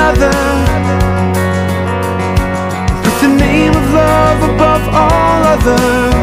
another, with the name of love above all other,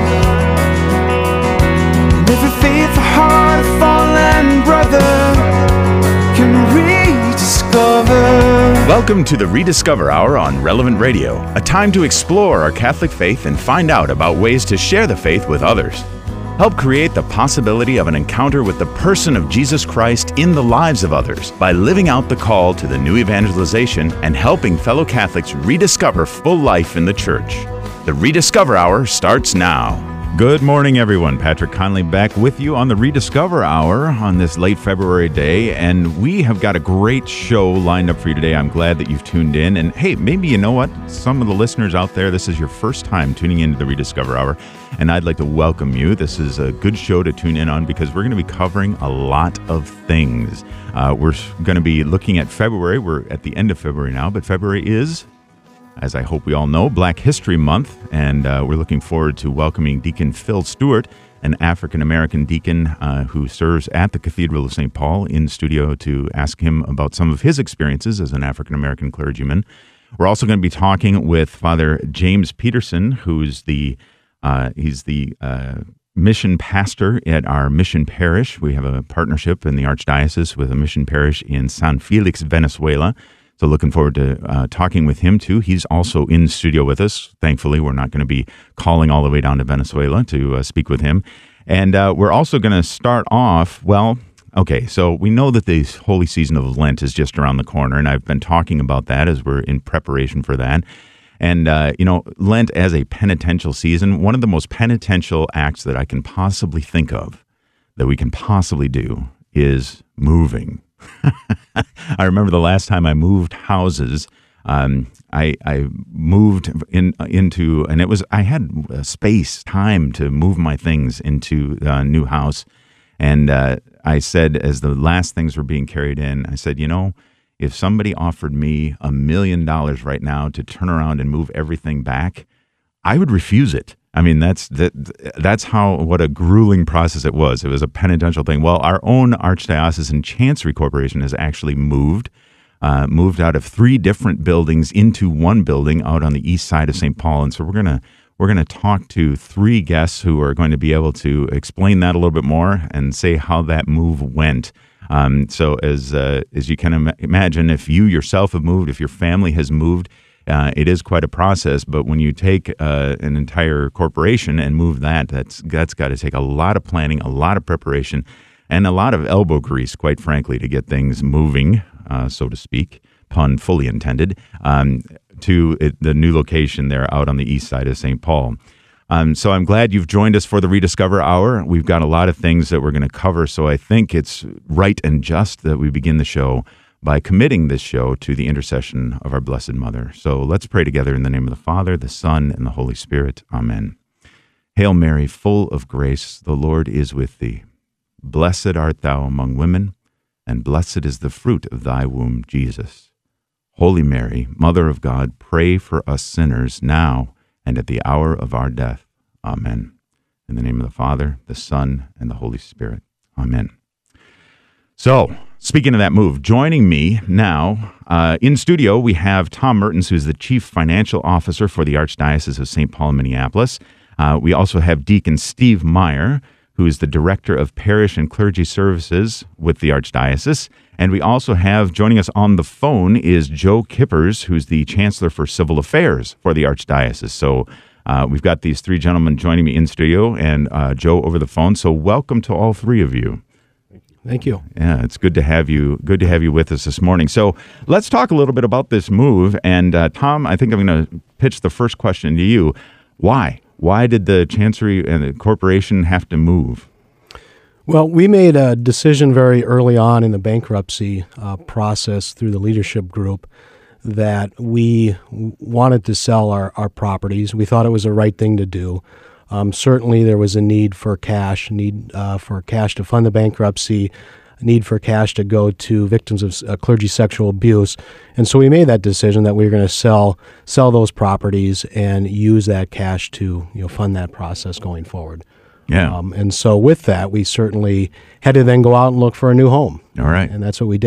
and every faithful heart of fallen brother can rediscover. Welcome to the Rediscover Hour on Relevant Radio, a time to explore our Catholic faith and find out about ways to share the faith with others. Help create the possibility of an encounter with the person of Jesus Christ in the lives of others by living out the call to the new evangelization and helping fellow Catholics rediscover full life in the Church. The Rediscover Hour starts now. Good morning, everyone. Patrick Conley back with you on the Rediscover Hour on this late February day, and we have got a great show lined up for you today. I'm glad that you've tuned in, and hey, maybe you know what? Some of the listeners out there, this is your first time tuning into the Rediscover Hour, and I'd like to welcome you. This is a good show to tune in on because we're going to be covering a lot of things. We're going to be looking at February. We're at the end of February now, but February is, as I hope we all know, Black History Month, and we're looking forward to welcoming Deacon Phil Stewart, an African-American deacon who serves at the Cathedral of St. Paul, in studio to ask him about some of his experiences as an African-American clergyman. We're also going to be talking with Father James Peterson, who's he's the mission pastor at our mission parish. We have a partnership in the Archdiocese with a mission parish in San Felix, Venezuela. So looking forward to talking with him, too. He's also in studio with us. Thankfully, we're not going to be calling all the way down to Venezuela to speak with him. And we're also going to start off, so we know that the holy season of Lent is just around the corner, and I've been talking about that as we're in preparation for that. And, Lent as a penitential season, one of the most penitential acts that I can possibly think of, that we can possibly do, is moving. I remember the last time I moved houses. I moved into, and I had space, time to move my things into a new house. And I said, as the last things were being carried in, I said, if somebody offered me $1 million right now to turn around and move everything back, I would refuse it. I mean, that's what a grueling process it was. It was a penitential thing. Well, our own Archdiocesan Chancery Corporation has actually moved out of 3 different buildings into one building out on the east side of St. Paul. And so we're gonna talk to 3 guests who are going to be able to explain that a little bit more and say how that move went. So as you can imagine, if you yourself have moved, if your family has moved, it is quite a process, but when you take an entire corporation and move that's got to take a lot of planning, a lot of preparation, and a lot of elbow grease, quite frankly, to get things moving, so to speak, pun fully intended, to the new location there out on the east side of St. Paul. So I'm glad you've joined us for the Rediscover Hour. We've got a lot of things that we're going to cover, so I think it's right and just that we begin the show by committing this show to the intercession of our Blessed Mother. So let's pray together in the name of the Father, the Son, and the Holy Spirit. Amen. Hail Mary, full of grace, the Lord is with thee. Blessed art thou among women, and blessed is the fruit of thy womb, Jesus. Holy Mary, Mother of God, pray for us sinners now and at the hour of our death. Amen. In the name of the Father, the Son, and the Holy Spirit. Amen. So, speaking of that move, joining me now in studio, we have Tom Mertens, who's the Chief Financial Officer for the Archdiocese of St. Paul, Minneapolis. We also have Deacon Steve Meyer, who is the Director of Parish and Clergy Services with the Archdiocese. And we also have, joining us on the phone, is Joe Kippers, who's the Chancellor for Civil Affairs for the Archdiocese. So we've got these 3 gentlemen joining me in studio and Joe over the phone. So welcome to all 3 of you. Thank you. Yeah, it's good to have you. Good to have you with us this morning. So let's talk a little bit about this move. And Tom, I think I'm going to pitch the first question to you. Why? Why did the Chancery and the corporation have to move? Well, we made a decision very early on in the bankruptcy process through the leadership group that we wanted to sell our properties. We thought it was the right thing to do. Certainly there was a need for cash to fund the bankruptcy, a need for cash to go to victims of clergy sexual abuse. And so we made that decision that we were going to sell those properties and use that cash to fund that process going forward. Yeah. And so with that, we certainly had to then go out and look for a new home. All right. And that's what we did.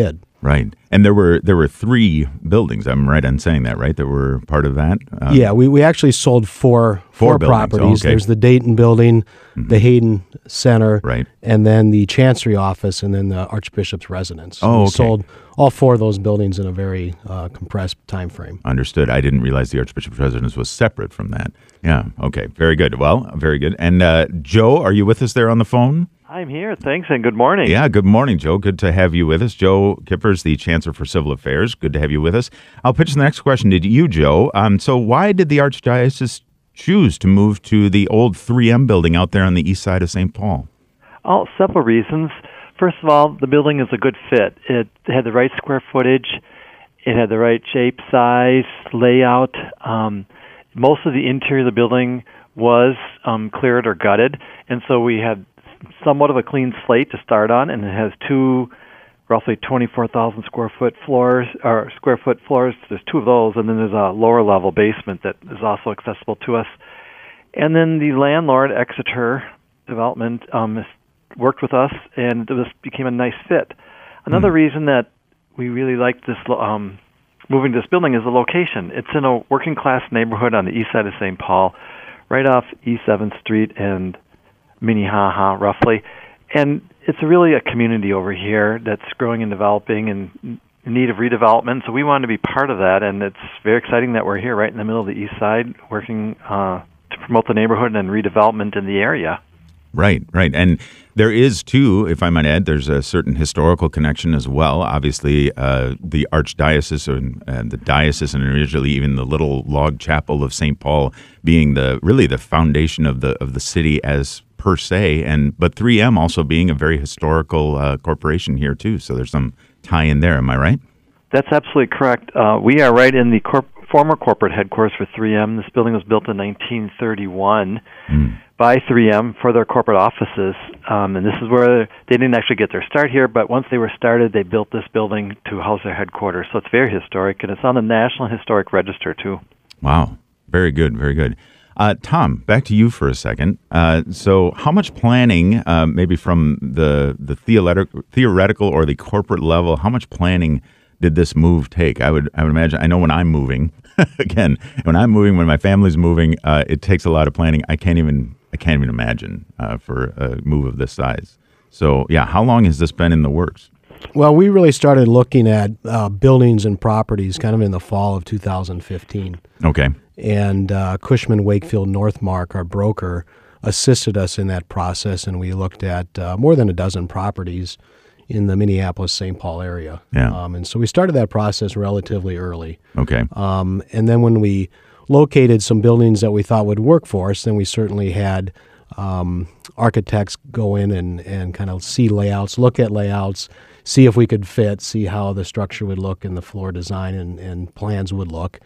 Right. And there were 3 buildings. I'm right on saying that, right? That were part of that? Yeah, we actually sold four buildings. properties. Okay. There's the Dayton building, the Hayden Center, Right. and then the Chancery office, and then the Archbishop's residence. Oh, We okay. sold all 4 of those buildings in a very compressed time frame. Understood. I didn't realize the Archbishop's residence was separate from that. Yeah. Okay. Very good. Well, very good. And Joe, are you with us there on the phone? I'm here. Thanks, and good morning. Yeah, good morning, Joe. Good to have you with us. Joe Kippers, the Chancellor for Civil Affairs. Good to have you with us. I'll pitch the next question to you, Joe. So why did the Archdiocese choose to move to the old 3M building out there on the east side of St. Paul? Oh, several reasons. First of all, the building is a good fit. It had the right square footage. It had the right shape, size, layout. Most of the interior of the building was cleared or gutted, and so we had somewhat of a clean slate to start on, and it has 2 roughly 24,000 square foot floors. There's 2 of those, and then there's a lower level basement that is also accessible to us. And then the landlord, Exeter Development, worked with us, and this became a nice fit. Another reason that we really liked this moving to this building is the location. It's in a working class neighborhood on the east side of St. Paul, right off East 7th Street and Minnehaha, roughly. And it's really a community over here that's growing and developing and in need of redevelopment. So we wanted to be part of that, and it's very exciting that we're here right in the middle of the east side working to promote the neighborhood and redevelopment in the area. Right. And there is, too, if I might add, there's a certain historical connection as well. Obviously, the Archdiocese and the diocese, and originally even the little log chapel of St. Paul being really the foundation of the city as per se, but 3M also being a very historical corporation here, too. So there's some tie in there. Am I right? That's absolutely correct. We are right in the former corporate headquarters for 3M. This building was built in 1931 by 3M for their corporate offices, and this is where they didn't actually get their start here, but once they were started, they built this building to house their headquarters. So it's very historic, and it's on the National Historic Register, too. Wow. Very good. Very good. Tom, back to you for a second. So how much planning, maybe from the theoretical or the corporate level, how much planning did this move take? I would imagine, I know when I'm moving, when my family's moving, it takes a lot of planning. I can't even imagine for a move of this size. So, yeah, how long has this been in the works? Well, we really started looking at buildings and properties kind of in the fall of 2015. Okay. And Cushman Wakefield Northmark, our broker, assisted us in that process, and we looked at more than a dozen properties in the Minneapolis-St. Paul area. Yeah. And so we started that process relatively early. Okay. And then when we located some buildings that we thought would work for us, then we certainly had architects go in and kind of see layouts, look at layouts, see if we could fit, see how the structure would look and the floor design and plans would look.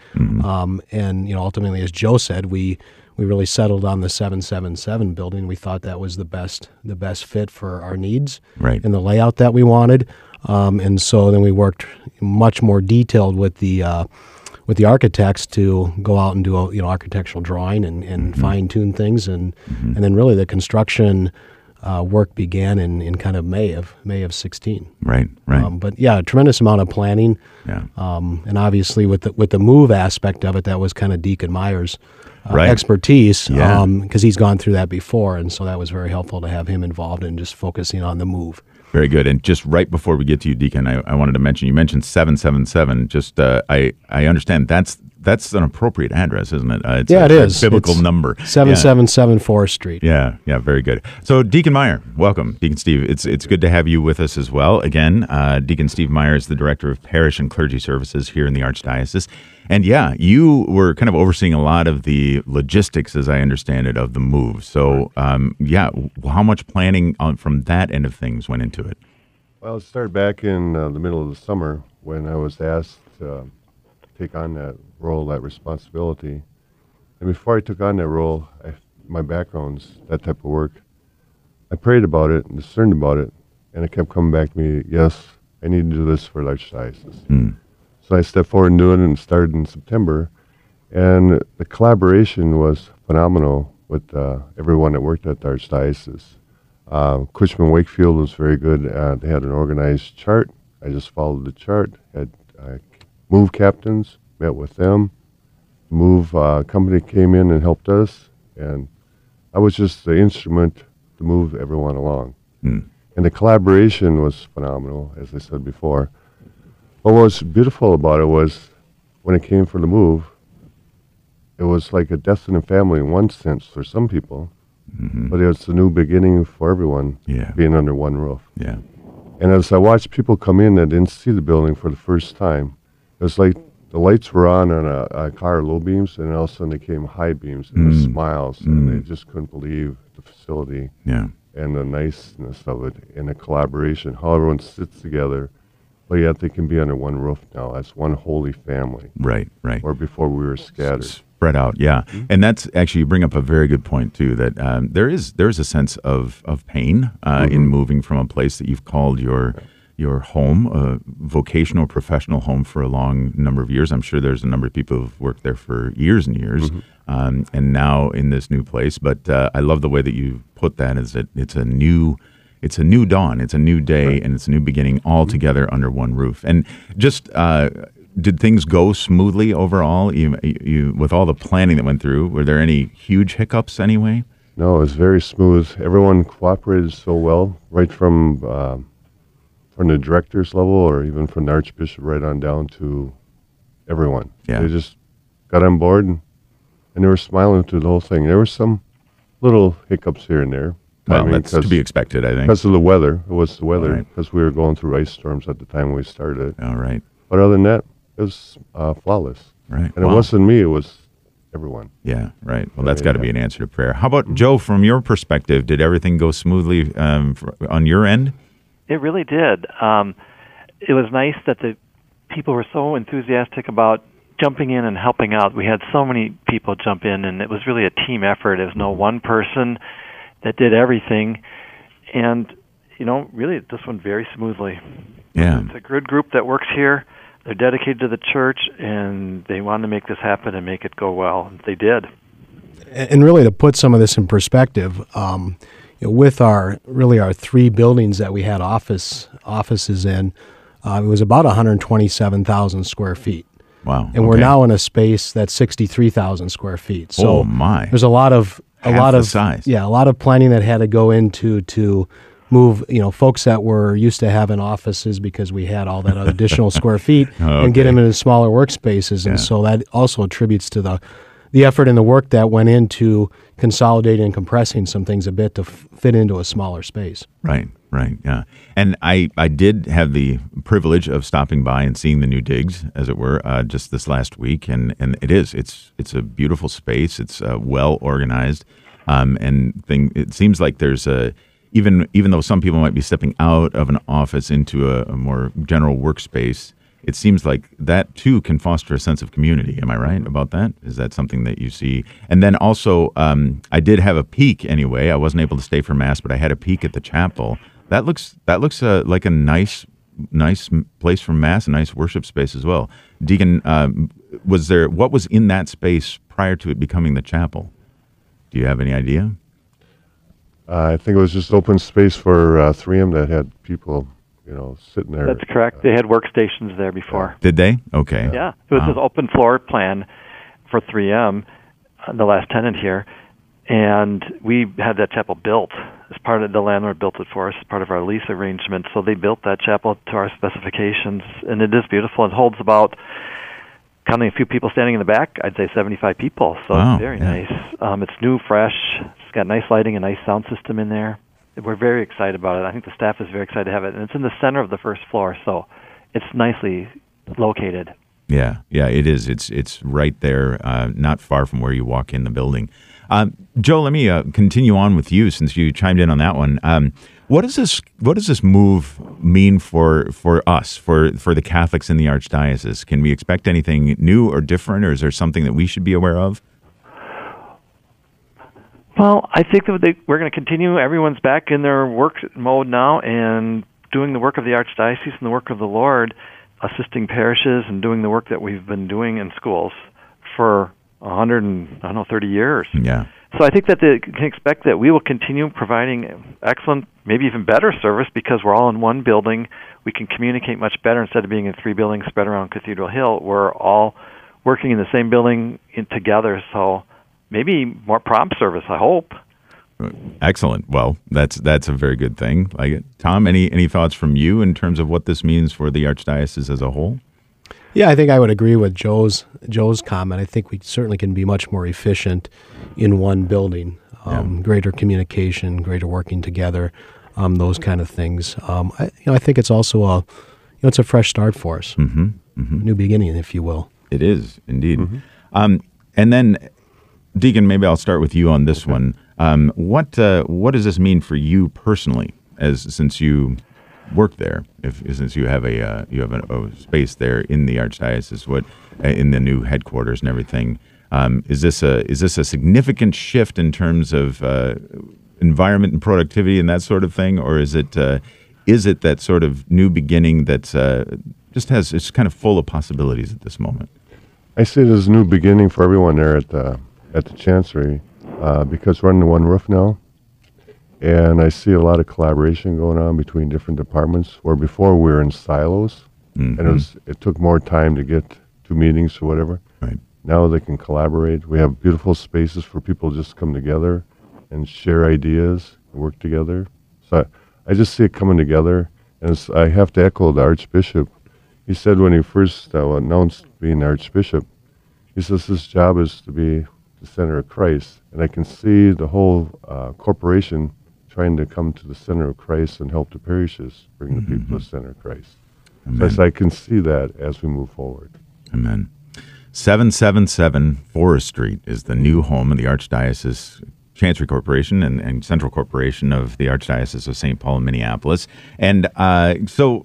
And ultimately, as Joe said, we really settled on the 777 building. We thought that was the best fit for our needs, right, and the layout that we wanted. And so then we worked much more detailed with the architects to go out and do architectural drawing and fine tune things, and then really the construction work began in kind of May of 16. Right. But yeah, a tremendous amount of planning. Yeah. And obviously with the move aspect of it, that was kind of Deacon Meyer's expertise, because he's gone through that before, and so that was very helpful to have him involved in just focusing on the move. Very good. And just right before we get to you, Deacon, I wanted to mention, you mentioned 777. Just I understand that's an appropriate address, isn't it? It is. A biblical number. 777 Forest Street. Yeah, very good. So Deacon Meyer, welcome. Deacon Steve, it's good to have you with us as well. Again, Deacon Steve Meyer is the Director of Parish and Clergy Services here in the Archdiocese. And yeah, you were kind of overseeing a lot of the logistics, as I understand it, of the move. So how much planning from that end of things went into it? Well, it started back in the middle of the summer when I was asked to take on that role, that responsibility. And before I took on that role, my background's that type of work. I prayed about it and discerned about it, and it kept coming back to me, yes, I need to do this for the Archdiocese. So I stepped forward and doing it and started in September. And the collaboration was phenomenal with everyone that worked at the Archdiocese. Cushman Wakefield was very good. They had an organized chart I just followed the chart. Had move captains, met with them. Move company came in and helped us, and I was just the instrument to move everyone along. And the collaboration was phenomenal, as I said before. But what was beautiful about it was when it came for the move, it was like a death in the family in one sense for some people, but it was a new beginning for everyone being under one roof. Yeah. And as I watched people come in that didn't see the building for the first time, it was like the lights were on a car, low beams, and all of a sudden they came high beams and the smiles, and they just couldn't believe the facility and the niceness of it and the collaboration, how everyone sits together, but yet they can be under one roof now as one holy family. Right. Or before we were scattered. Spread out, yeah. And that's actually, you bring up a very good point, too, that there is a sense of pain in moving from a place that you've called your home, a vocational, professional home for a long number of years. I'm sure there's a number of people who've worked there for years and years, and now in this new place. But I love the way that you put that, is that it's a new dawn, it's a new day, and it's a new beginning all together under one roof. And just did things go smoothly overall? You with all the planning that went through, were there any huge hiccups anyway? No, it was very smooth. Everyone cooperated so well, right from the director's level, or even from the Archbishop right on down to everyone. Yeah. They just got on board, and they were smiling through the whole thing. There were some little hiccups here and there. Well, that's to be expected, I think. Because of the weather. It was the weather, Right. because we were going through ice storms at the time we started. All right. But other than that, it was flawless. Right. And Wow. it wasn't me, it was everyone. Yeah, right. Well, that's got to be an answer to prayer. How about, Joe, from your perspective, did everything go smoothly on your end? It really did. It was nice that the people were so enthusiastic about jumping in and helping out. We had so many people jump in, and it was really a team effort. There was no one person that did everything. And, really this went very smoothly. Yeah. It's a good group that works here. They're dedicated to the church, and they wanted to make this happen and make it go well. They did. And really, to put some of this in perspective, with our 3 buildings that we had offices in, it was about 127,000 square feet. Wow. And we're now in a space that's 63,000 square feet. So there's a lot of size. Yeah, a lot of planning that had to go into to move, folks that were used to having offices because we had all that additional square feet and get them into smaller workspaces. And so that also attributes to the effort and the work that went into consolidating and compressing some things a bit to fit into a smaller space. Right, yeah. And I did have the privilege of stopping by and seeing the new digs, as it were, just this last week. And it's a beautiful space. It's well organized. It seems like there's even though some people might be stepping out of an office into a more general workspace, it seems like that too can foster a sense of community. Am I right about that? Is that something that you see? And then also, I did have a peek anyway. I wasn't able to stay for Mass, but I had a peek at the chapel. That looks like a nice place for Mass, a nice worship space as well. Deacon, what was in that space prior to it becoming the chapel? Do you have any idea? I think it was just open space for 3M that had people, sitting there. That's correct. They had workstations there before. Did they? Okay. Yeah. It was this open floor plan for 3M, the last tenant here, and we had that chapel built as part of the landlord built it for us as part of our lease arrangement. So they built that chapel to our specifications, and it is beautiful. It holds about, counting a few people standing in the back, I'd say 75 people. So it's very nice. It's new, fresh. It's got nice lighting, a nice sound system in there. We're very excited about it. I think the staff is very excited to have it. And it's in the center of the first floor, so it's nicely located. Yeah, it is. It's right there, not far from where you walk in the building. Joe, let me continue on with you since you chimed in on that one. What does this move mean for us, for the Catholics in the Archdiocese? Can we expect anything new or different, or is there something that we should be aware of? Well, I think that we're going to continue. Everyone's back in their work mode now and doing the work of the Archdiocese and the work of the Lord, assisting parishes and doing the work that we've been doing in schools for 30 years. Yeah. So I think that they can expect that we will continue providing excellent, maybe even better service because we're all in one building. We can communicate much better instead of being in 3 buildings spread around Cathedral Hill. We're all working in the same building together, so maybe more prompt service, I hope. Excellent. Well, that's a very good thing. Tom, any thoughts from you in terms of what this means for the Archdiocese as a whole? Yeah, I think I would agree with Joe's comment. I think we certainly can be much more efficient in one building. Greater communication, greater working together, those kind of things. I think it's also it's a fresh start for us, new beginning, if you will. It is indeed. And then, Deacon, maybe I'll start with you on this one. What does this mean for you personally, since you work there, since you have a space there in the Archdiocese, in the new headquarters and everything? Is this a significant shift in terms of environment and productivity and that sort of thing, or is it that sort of new beginning that's it's kind of full of possibilities at this moment? I see it as a new beginning for everyone there at the Chancery, because we're under one roof now, and I see a lot of collaboration going on between different departments, where before we were in silos, and it took more time to get to meetings or whatever. Right. Now they can collaborate. We have beautiful spaces for people to just come together and share ideas and work together. So I just see it coming together, and I have to echo the Archbishop. He said when he first announced being Archbishop, he says his job is to be the center of Christ, and I can see the whole corporation trying to come to the center of Christ and help the parishes bring the people to the center of Christ. Amen. So I can see that as we move forward. Amen. 777 Forest Street is the new home of the Archdiocese Chancery Corporation and Central Corporation of the Archdiocese of St. Paul and Minneapolis. And so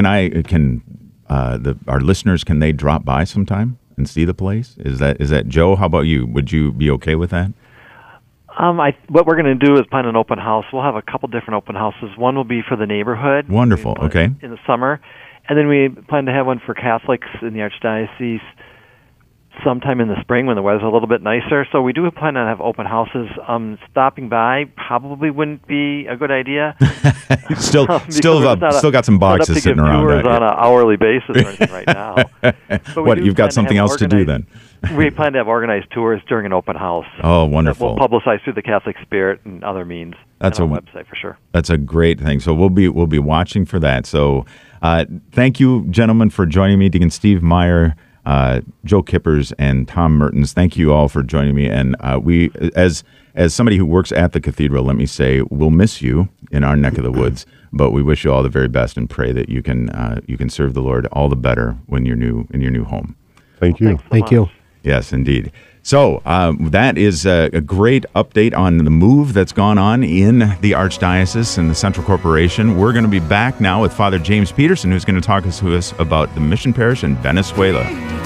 our listeners, can they drop by sometime and see the place? Is that Joe? How about you? Would you be okay with that? What we're going to do is plan an open house. We'll have a couple different open houses. One will be for the neighborhood. Wonderful. Okay. In the summer. And then we plan to have one for Catholics in the Archdiocese sometime in the spring when the weather's a little bit nicer. So we do plan on have open houses. Stopping by probably wouldn't be a good idea. still got some boxes sitting around. Tours on an hourly basis or anything right now. What, you've got something else to do then? We plan to have organized tours during an open house. Oh, wonderful. We'll publicize through the Catholic Spirit and other means. That's on our website for sure. That's a great thing. So we'll be watching for that. So thank you, gentlemen, for joining me. Deacon Steve Meyer, Joe Kippers, and Tom Mertens. Thank you all for joining me. And we, as somebody who works at the cathedral, let me say, we'll miss you in our neck of the woods. But we wish you all the very best and pray that you can serve the Lord all the better when you're in your new home. Thank you. Thank you. Yes, indeed. So that is a great update on the move that's gone on in the Archdiocese and the Central Corporation. We're going to be back now with Father James Peterson, who's going to talk to us about the mission parish in Venezuela.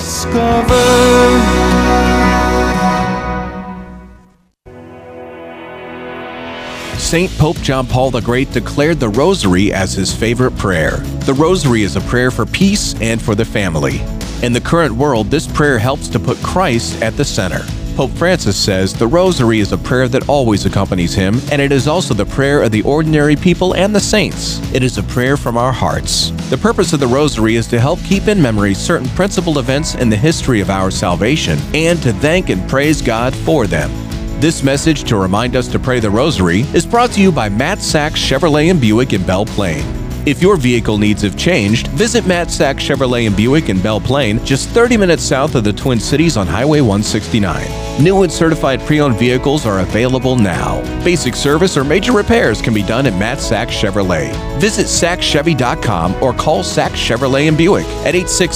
St. Pope John Paul the Great declared the Rosary as his favorite prayer. The Rosary is a prayer for peace and for the family. In the current world, this prayer helps to put Christ at the center. Pope Francis says the Rosary is a prayer that always accompanies him, and it is also the prayer of the ordinary people and the saints. It is a prayer from our hearts. The purpose of the Rosary is to help keep in memory certain principal events in the history of our salvation and to thank and praise God for them. This message to remind us to pray the Rosary is brought to you by Matt Sachs Chevrolet and Buick in Belle Plaine. If your vehicle needs have changed, visit Matt Sachs Chevrolet and Buick in Belle Plaine, just 30 minutes south of the Twin Cities on Highway 169. New and certified pre-owned vehicles are available now. Basic service or major repairs can be done at Matt Sachs Chevrolet. Visit SachsChevy.com or call Sachs Chevrolet and Buick at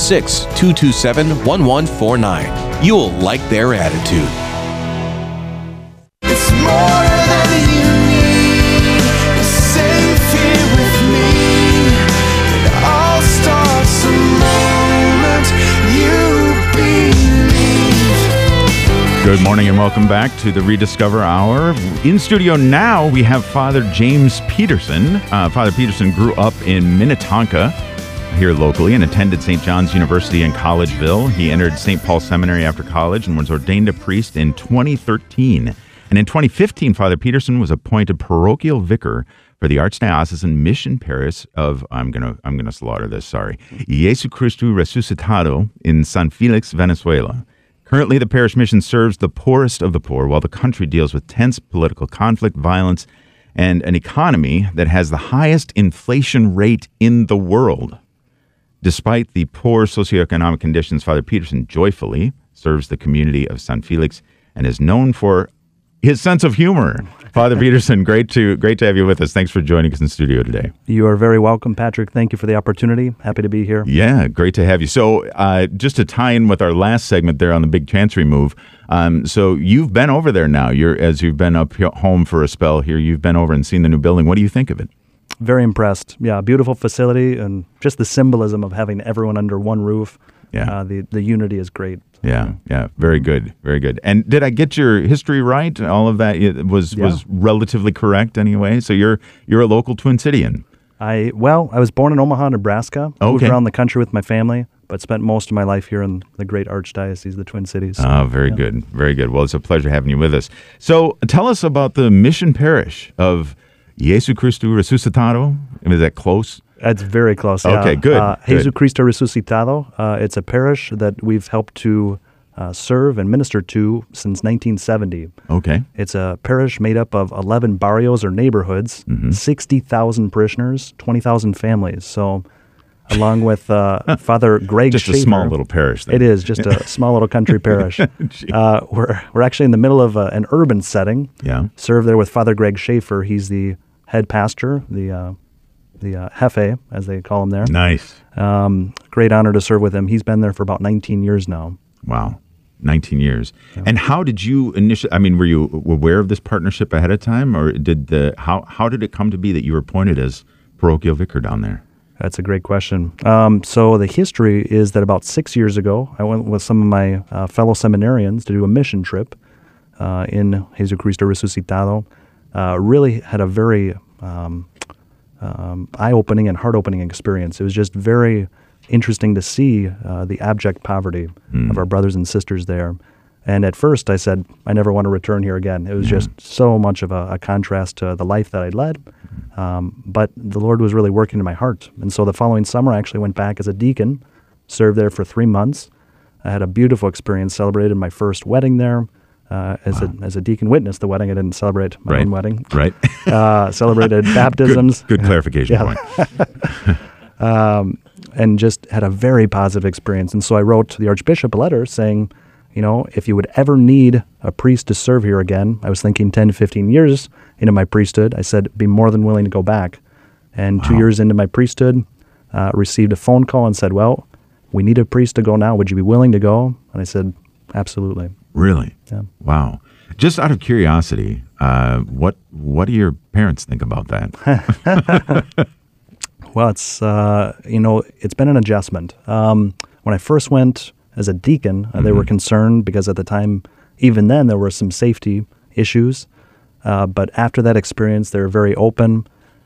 866-227-1149. You'll like their attitude. It's more than you need. You're safe here with me. It all starts the moment you believe. Good morning and welcome back to the Rediscover Hour. In studio now, we have Father James Peterson. Father Peterson grew up in Minnetonka, here locally, and attended St. John's University in Collegeville. He entered St. Paul Seminary after college and was ordained a priest in 2013. And in 2015, Father Peterson was appointed parochial vicar for the Archdiocesan Mission Parish of, I'm gonna slaughter this, sorry, Jesu Cristo Resucitado in San Felix, Venezuela. Currently, the parish mission serves the poorest of the poor while the country deals with tense political conflict, violence, and an economy that has the highest inflation rate in the world. Despite the poor socioeconomic conditions, Father Peterson joyfully serves the community of San Felix and is known for his sense of humor. Father Peterson, great to have you with us. Thanks for joining us in studio today. You are very welcome, Patrick. Thank you for the opportunity. Happy to be here. Yeah, great to have you. So just to tie in with our last segment there on the big chancery move, so you've been over there now. As you've been up home for a spell here, you've been over and seen the new building. What do you think of it? Very impressed. Yeah, beautiful facility and just the symbolism of having everyone under one roof. Yeah. The unity is great. Yeah, very good, very good. And did I get your history right? All of that was relatively correct anyway. So you're a local Twin Cityan. I was born in Omaha, Nebraska. Moved around the country with my family, but spent most of my life here in the great Archdiocese of the Twin Cities. Oh, very good, very good. Well, it's a pleasure having you with us. So tell us about the mission parish of Jesu Cristo Resucitado. Is that close? That's very close. Okay, good. Jesu Cristo Resucitado. It's a parish that we've helped to serve and minister to since 1970. Okay. It's a parish made up of 11 barrios or neighborhoods, 60,000 parishioners, 20,000 families. So along with Father Greg Just Schaefer, a small little parish then. It is, just a small little country parish. We're actually in the middle of an urban setting. Yeah. Serve there with Father Greg Schaefer. He's the head pastor, the Jefe, as they call him there. Nice. Great honor to serve with him. He's been there for about 19 years now. Wow. 19 years. Yeah. And how did you initially, were you aware of this partnership ahead of time, or how did it come to be that you were appointed as parochial vicar down there? That's a great question. So the history is that about 6 years ago, I went with some of my fellow seminarians to do a mission trip in Jesu Cristo Resucitado. Really had a very eye-opening and heart-opening experience. It was just very interesting to see the abject poverty of our brothers and sisters there. And at first I said, I never want to return here again. It was just so much of a contrast to the life that I'd led. But the Lord was really working in my heart. And so the following summer I actually went back as a deacon, served there for 3 months. I had a beautiful experience, celebrated my first wedding there. As a deacon witnessed the wedding. I didn't celebrate my own wedding. Right. Celebrated baptisms. Good clarification point. And just had a very positive experience. And so I wrote the Archbishop a letter saying, if you would ever need a priest to serve here again, I was thinking 10 to 15 years into my priesthood, I said, be more than willing to go back. And 2 years into my priesthood, received a phone call and said, well, we need a priest to go now. Would you be willing to go? And I said, absolutely. Really? Yeah. Wow. Just out of curiosity, what do your parents think about that? Well, it's it's been an adjustment. When I first went as a deacon, they were concerned because at the time, even then, there were some safety issues. But after that experience, they were very open.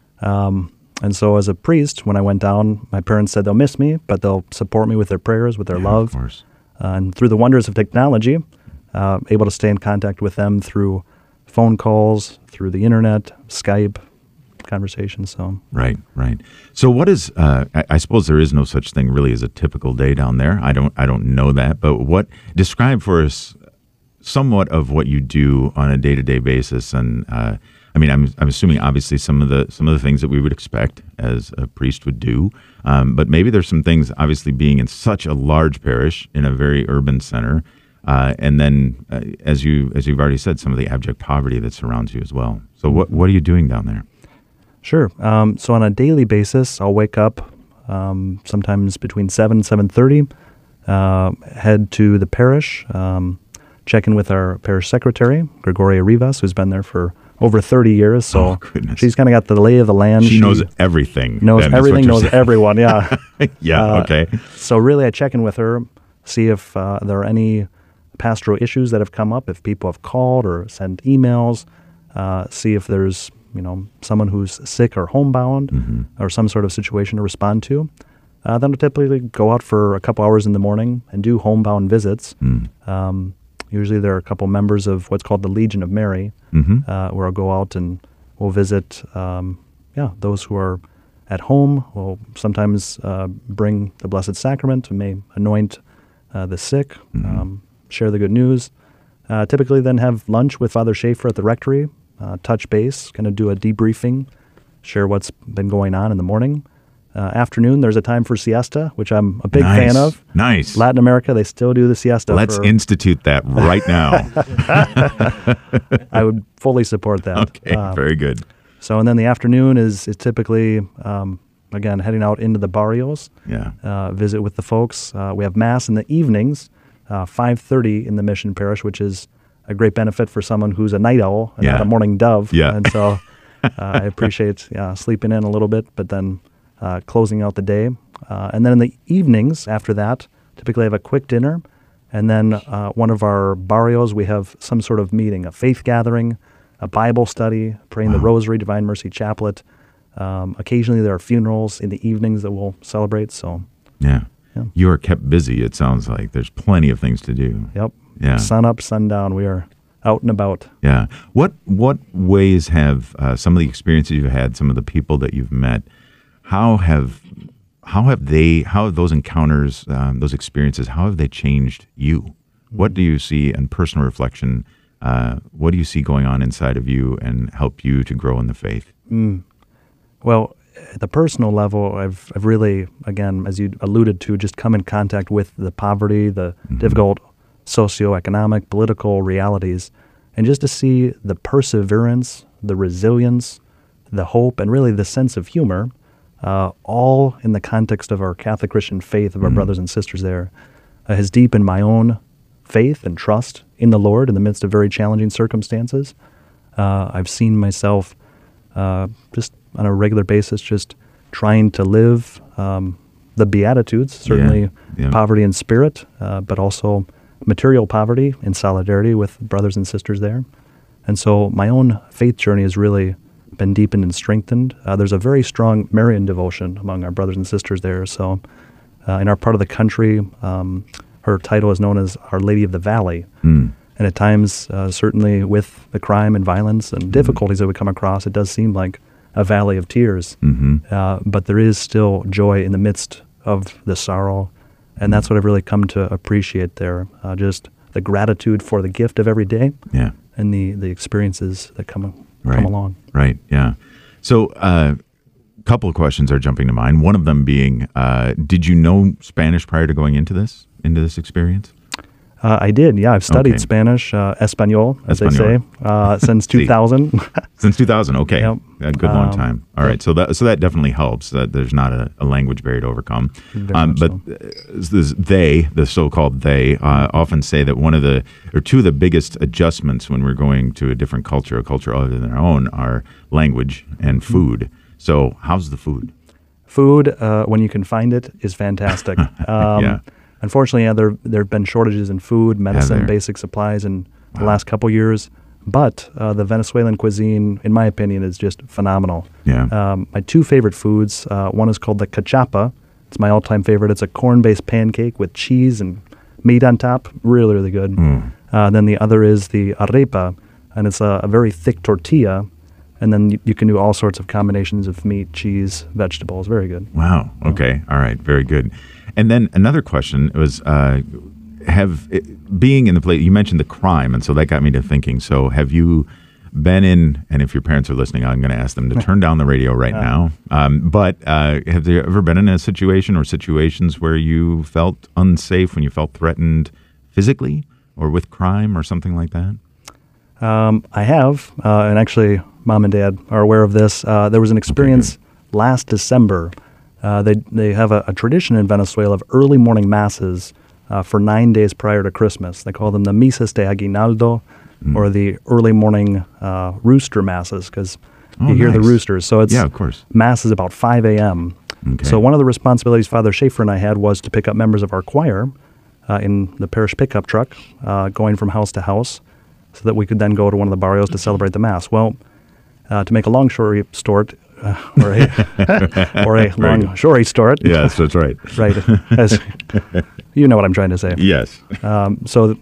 And so as a priest, when I went down, my parents said they'll miss me, but they'll support me with their prayers, with their love. Of course. And through the wonders of technology, able to stay in contact with them through phone calls, through the internet, Skype, conversations. So right. So what is? I suppose there is no such thing really as a typical day down there. I don't know that, but describe for us somewhat of what you do on a day-to-day basis. And I'm assuming obviously some of the things that we would expect as a priest would do, but maybe there's some things obviously being in such a large parish in a very urban center. And then, as you've already said, some of the abject poverty that surrounds you as well. So what are you doing down there? Sure. So on a daily basis, I'll wake up sometimes between 7 and 7:30, head to the parish, check in with our parish secretary, Gregoria Rivas, who's been there for over 30 years. So she's kind of got the lay of the land. She knows everything. Knows everyone, yeah. Yeah, okay. So really I check in with her, see if there are any pastoral issues that have come up, if people have called or sent emails, see if there's someone who's sick or homebound or some sort of situation to respond to. Then I'll typically go out for a couple hours in the morning and do homebound visits. Usually there are a couple members of what's called the Legion of Mary, where I'll go out and we'll visit those who are at home. We'll sometimes bring the Blessed Sacrament and may anoint the sick, share the good news. Typically then have lunch with Father Schaefer at the rectory, touch base, kind of do a debriefing, share what's been going on in the morning. Afternoon, there's a time for siesta, which I'm a big fan of. Nice. Latin America, they still do the siesta. Let's institute that right now. I would fully support that. Okay, very good. So, and then the afternoon is typically, again, heading out into the barrios, visit with the folks. We have Mass in the evenings, 5:30 in the Mission Parish, which is a great benefit for someone who's a night owl and not a morning dove. Yeah. And so I appreciate sleeping in a little bit, but then closing out the day. And then in the evenings after that, typically I have a quick dinner. And then one of our barrios, we have some sort of meeting, a faith gathering, a Bible study, praying the Rosary, Divine Mercy Chaplet. Occasionally there are funerals in the evenings that we'll celebrate. So Yeah. You are kept busy, it sounds like. There's plenty of things to do. Yep. Yeah. Sun up, sun down. We are out and about. Yeah. What ways have some of the experiences you've had, some of the people that you've met, how have those encounters, those experiences, how have they changed you? What do you see in personal reflection? What do you see going on inside of you and help you to grow in the faith? Well, at the personal level, I've really, again, as you alluded to, just come in contact with the poverty, the difficult socioeconomic, political realities, and just to see the perseverance, the resilience, the hope, and really the sense of humor, all in the context of our Catholic Christian faith of our brothers and sisters there, has deepened my own faith and trust in the Lord in the midst of very challenging circumstances. I've seen myself just on a regular basis just trying to live the Beatitudes, certainly poverty in spirit, but also material poverty in solidarity with brothers and sisters there. And so my own faith journey has really been deepened and strengthened. There's a very strong Marian devotion among our brothers and sisters there. So in our part of the country, her title is known as Our Lady of the Valley. And at times, certainly with the crime and violence and difficulties that we come across, it does seem like a valley of tears. But there is still joy in the midst of the sorrow. And that's what I've really come to appreciate there. Just the gratitude for the gift of every day and the experiences that come along. Right, yeah. So a couple of questions are jumping to mind. One of them being, did you know Spanish prior to going into this experience? I did, yeah. I've studied Spanish, Espanol, as they say, since 2000. Since 2000, okay. Yep. A good long time. All right, so that definitely helps, that there's not a language barrier to overcome. The so-called they, often say that two of the biggest adjustments when we're going to a different culture, a culture other than our own, are language and food. So how's the food? Food, when you can find it, is fantastic. Unfortunately, there have been shortages in food, medicine, basic supplies in the last couple years. But the Venezuelan cuisine, in my opinion, is just phenomenal. My two favorite foods, one is called the cachapa. It's my all-time favorite. It's a corn-based pancake with cheese and meat on top. Really, really good. Then the other is the arepa, and it's a very thick tortilla. And then you can do all sorts of combinations of meat, cheese, vegetables. Very good. Wow. Okay. All right. Very good. And then another question was, being in the place, you mentioned the crime, and so that got me to thinking. So have you been in, and if your parents are listening, I'm going to ask them to turn down the radio right now. But have you ever been in a situation or situations where you felt unsafe, when you felt threatened physically or with crime or something like that? I have, and actually Mom and Dad are aware of this. There was an experience last December. They have a tradition in Venezuela of early morning masses for 9 days prior to Christmas. They call them the Misas de Aguinaldo, or the early morning rooster masses, because you hear the roosters. So it's of course. Mass is about 5 a.m. Okay. So one of the responsibilities Father Schaefer and I had was to pick up members of our choir in the parish pickup truck, going from house to house, so that we could then go to one of the barrios to celebrate the Mass. Well, to make a long story short, or a long story short. Yes, that's right. Right. As you know what I'm trying to say. Yes. So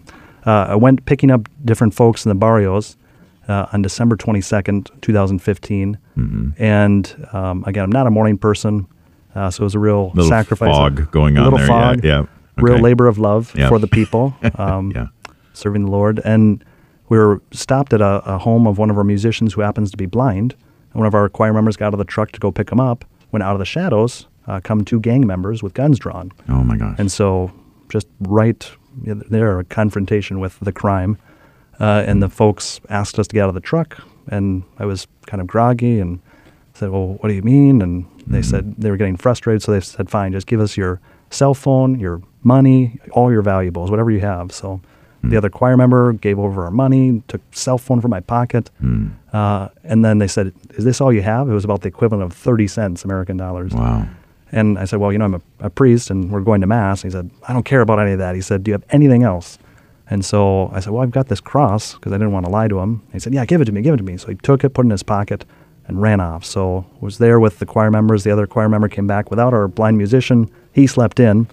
I went picking up different folks in the barrios on December 22nd, 2015. And again, I'm not a morning person, so it was a real Little sacrifice. fog going on little there. fog, Yeah. real Okay. labor of love Yeah. for the people, Yeah. serving the Lord. And we were stopped at a home of one of our musicians who happens to be blind. And one of our choir members got out of the truck to go pick him up. When out of the shadows come 2 gang members with guns drawn. Oh my gosh. And so just right there, a confrontation with the crime. And the folks asked us to get out of the truck. And I was kind of groggy and said, well, what do you mean? And they said they were getting frustrated. So they said, fine, just give us your cell phone, your money, all your valuables, whatever you have. So the other choir member gave over our money, took cell phone from my pocket. And then they said, is this all you have? It was about the equivalent of 30 cents American dollars. Wow. And I said, well, I'm a priest and we're going to Mass. And he said, I don't care about any of that. He said, do you have anything else? And so I said, well, I've got this cross because I didn't want to lie to him. And he said, yeah, give it to me, give it to me. So he took it, put it in his pocket, and ran off. So I was there with the choir members. The other choir member came back without our blind musician. He slept in.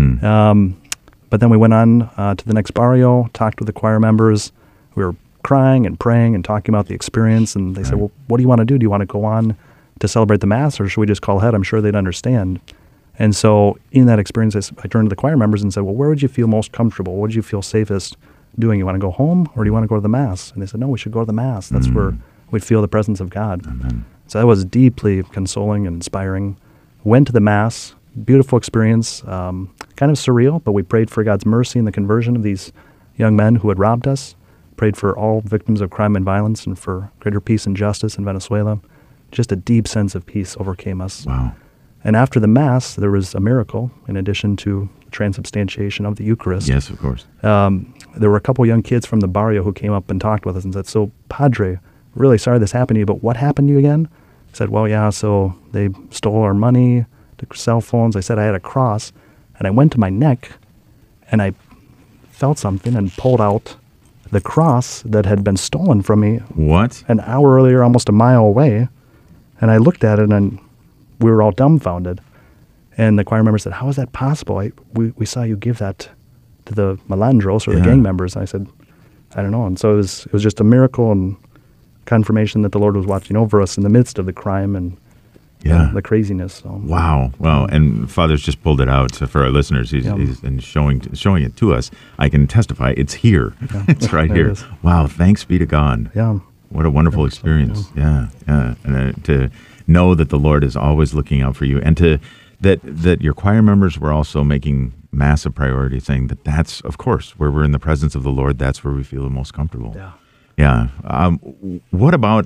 But then we went on to the next barrio, talked with the choir members. We were crying and praying and talking about the experience. And they said, well, what do you want to do? Do you want to go on to celebrate the Mass, or should we just call ahead? I'm sure they'd understand. And so in that experience, I turned to the choir members and said, well, where would you feel most comfortable? What would you feel safest doing? You want to go home, or do you want to go to the Mass? And they said, no, we should go to the Mass. That's where we'd feel the presence of God. So that was deeply consoling and inspiring. Went to the Mass, beautiful experience, kind of surreal, but we prayed for God's mercy and the conversion of these young men who had robbed us, prayed for all victims of crime and violence and for greater peace and justice in Venezuela. Just a deep sense of peace overcame us. Wow. And after the Mass, there was a miracle in addition to transubstantiation of the Eucharist. Yes, of course. There were a couple young kids from the barrio who came up and talked with us and said, so, Padre, really sorry this happened to you, but what happened to you again? I said, well, yeah, so they stole our money, took cell phones. I said I had a cross, and I went to my neck, and I felt something and pulled out the cross that had been stolen from me What? an hour earlier, almost a mile away. And I looked at it, and we were all dumbfounded. And the choir member said, how is that possible? We saw you give that to the malandros, or the gang members. And I said, I don't know. And so it was just a miracle and confirmation that the Lord was watching over us in the midst of the crime and the craziness. So. Wow. Wow. And Father's just pulled it out for our listeners. He's and showing it to us. I can testify. It's here. Yeah. It's right There here. it is. Wow. Thanks be to God. Yeah. What a wonderful experience. Yeah. And to know that the Lord is always looking out for you, and that your choir members were also making massive priority, saying that's, of course, where we're in the presence of the Lord, that's where we feel the most comfortable. Yeah. Yeah. What about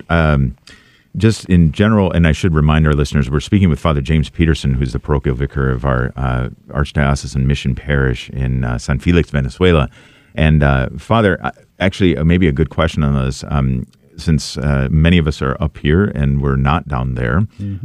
just in general, and I should remind our listeners, we're speaking with Father James Peterson, who's the parochial vicar of our Archdiocesan Mission Parish in San Felix, Venezuela. And Father, actually, maybe a good question on this, since many of us are up here and we're not down there.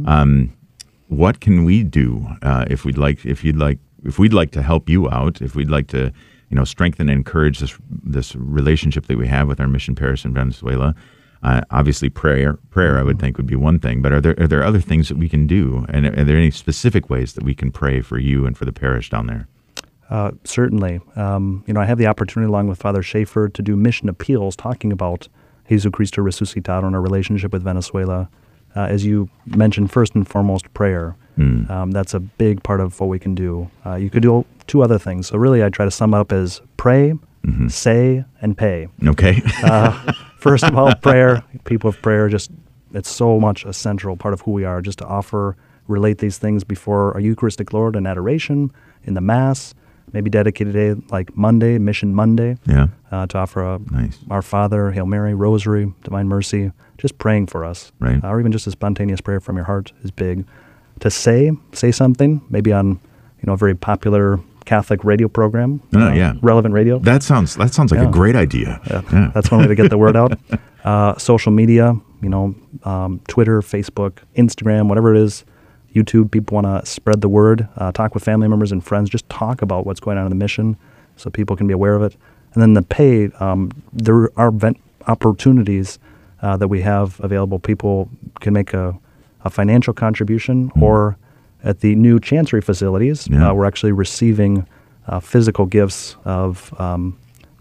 What can we do if we'd like to help you out, if we'd like to strengthen and encourage this relationship that we have with our mission parish in Venezuela? Obviously, prayer I would think would be one thing, but are there other things that we can do, and are there any specific ways that we can pray for you and for the parish down there? Certainly. I have the opportunity, along with Father Schaefer, to do mission appeals talking about Jesu Cristo Resucitado and our relationship with Venezuela. As you mentioned, first and foremost, prayer. That's a big part of what we can do. You could do 2 other things. So really, I try to sum up as pray, say, and pay. Okay. First of all, prayer. People of prayer, it's so much a central part of who we are, just to relate these things before our Eucharistic Lord in adoration, in the Mass, maybe dedicate a day like Monday, Mission Monday, to offer Our Father, Hail Mary, Rosary, Divine Mercy, just praying for us. Right. Or even just a spontaneous prayer from your heart is big. To say something, maybe on a very popular Catholic radio program. Relevant Radio. That sounds like a great idea. Yeah. That's one way to get the word out. Social media, Twitter, Facebook, Instagram, whatever it is. YouTube, people want to spread the word, talk with family members and friends, just talk about what's going on in the mission so people can be aware of it. And then the pay, there are opportunities that we have available. People can make a financial contribution, or at the new Chancery facilities, we're actually receiving physical gifts of